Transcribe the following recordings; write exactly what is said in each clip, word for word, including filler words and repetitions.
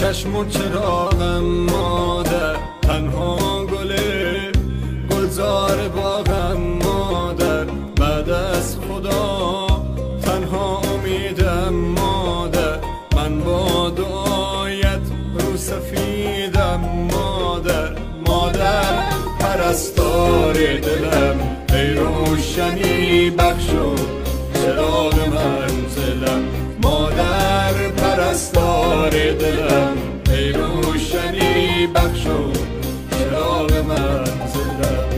چشم و چراغم مادر، تنها گل گلزار باغم مادر، بعد از خدا تنها امیدم مادر، من با دعایت رو سفیدم مادر. مادر پرستار دلم، ای روشنی بخشو چراغ منزلم. مادر پرستار دلم، ای روشنی بخشو چراغ منزلم.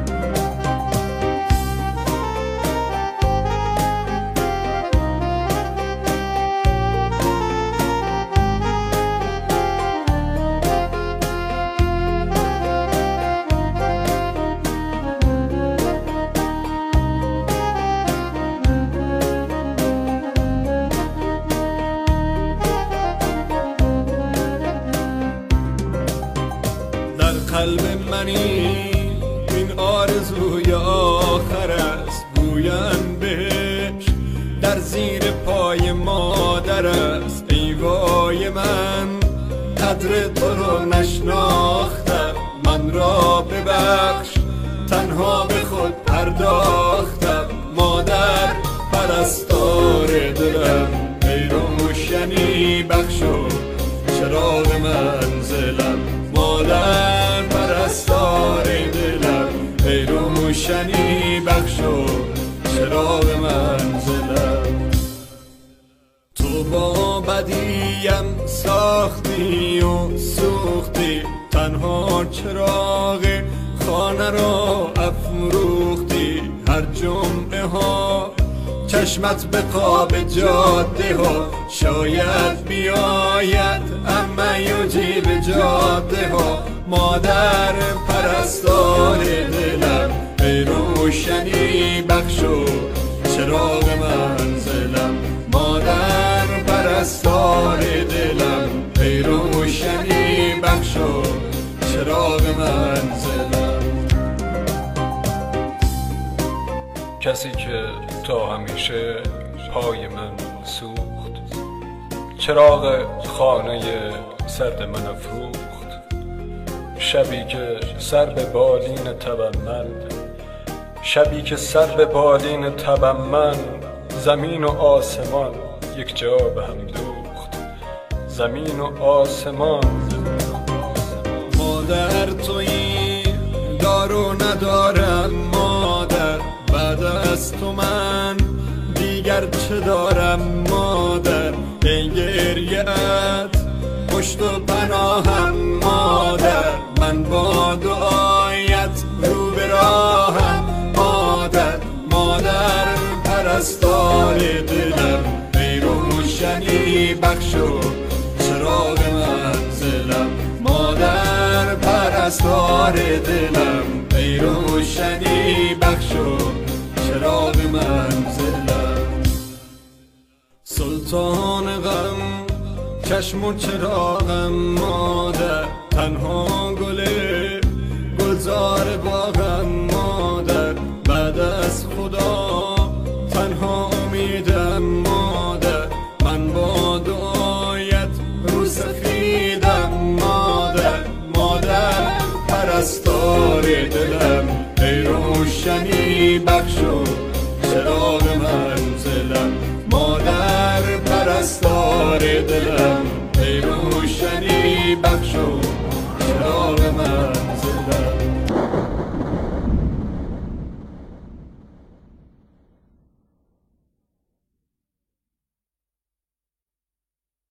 قلب منی این آرزوی آخر است، گویم بهش در زیر پای مادر است. ای وای من قدر تو رو نشناختم، من را ببخش تنها به خود پرداختم. مادر پرستار دلم، ای روشنی بخشو چراغ منزلم. مادر پرستار دلم، ای روشنی بخشو چراغ منزلم. تو با بدیم ساختی و سوختی، تنها چراغ خانه را افروختی. هر جمعه ها چشمت به قاب جاده ها، شاید بیاید اما یوجی به جاده ها. مادر پرستار دلم، ای روشنی بخشو چراغ منزلم. مادر پرستار دلم، ای روشنی بخشو چراغ منزلم. کسی که تا همیشه پای من سوخت، چراغ خانه سرد من افروخت. شبی که سر به بالین تبم من، شبی که سر به بالین تبم من، زمین و آسمان یک جا به هم دوخت، زمین و آسمان. مادر تویی دارو ندارم مادر، بعد از تو من دیگر چه دارم مادر. ای گریه‌ات پشت و پناهم مادر، من با دعایت رو به راهم مادر. مادر پرستار دلم، ای روشنی بخشو چراغ منزلم. مادر پرستار دلم، ای روشنی بخشو چراغ منزلم. سلطان غم چشم و چراغم مادر، تنها گل گلزار باغم مادر، بعد از خدا تنها امیدم مادر. من با دعایت رو سفیدم مادر. مادر پرستار دلم، ای روشنی بخشو چراغ منزلم. مادر پرستار دلم، ای روشنی بخشو